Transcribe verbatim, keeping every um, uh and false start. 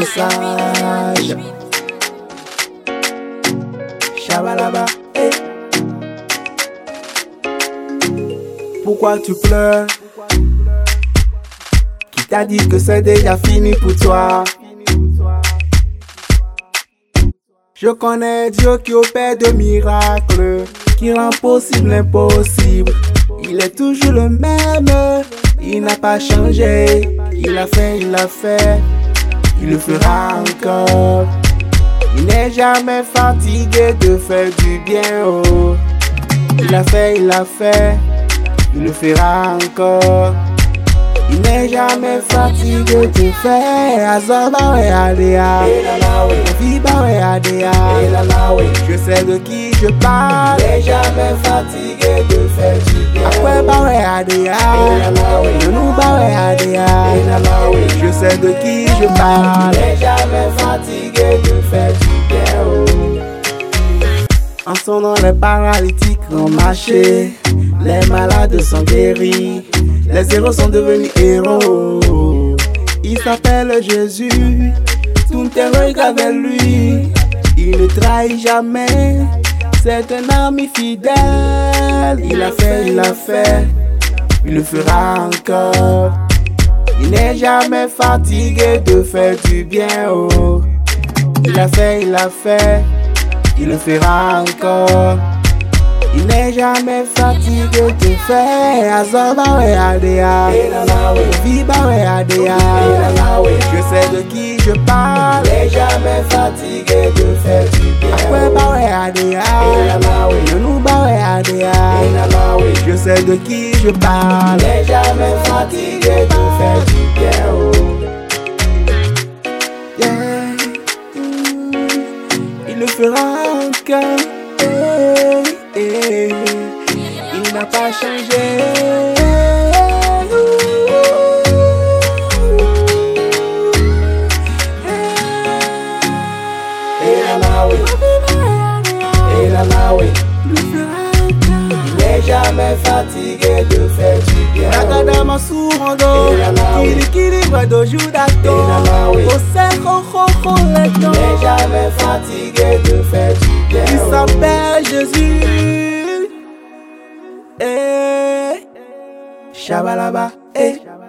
sage. Shabalaba, eh. Pourquoi tu pleures? Qui t'a dit que c'est déjà fini pour toi? Je connais Dieu qui opère de miracles, qui rend possible l'impossible. Il est toujours le même, il n'a pas changé. Il a fait, il a fait, il le fera encore. Il n'est jamais fatigué de faire du bien, oh. Il a fait, il a fait, il le fera encore. Il n'est jamais fatigué de faire. Azaba we adea, Fiba we adea. Je sais de qui je parle. Il n'est jamais fatigué de faire du bien. Akweba we adea, Yonuba we adea. Je sais de qui je parle. Il n'est jamais fatigué de faire du bien. En son nom, les paralytiques ont marché, les malades sont guéris, les héros sont devenus héros. Il s'appelle Jésus, tout est regard vers lui. Il ne trahit jamais, c'est un ami fidèle. Il a fait, il a fait, il le fera encore. Il n'est jamais fatigué de faire du bien, oh. Il a fait, il a fait, il le fera encore. Il n'est jamais fatigué de faire. Azoba we adea, Viba we adea. Je sais de qui je parle. Il n'est jamais fatigué de faire du bien. Akweba we adea, Yonuba we adea. Je sais de qui je parle. Il n'est jamais fatigué de faire du bien, oh. Yeah. Il le fera encore. Eh, eh, il n'a pas changé. Il n'est jamais fatigué de faire du bien. Nakadama Surondo, Kiri Kiri Wado Judato, Ose Koko Koleto. Il n'est jamais fatigué de faire du bien. Il s'appelle Jésus. Eh, Shabalaba, eh.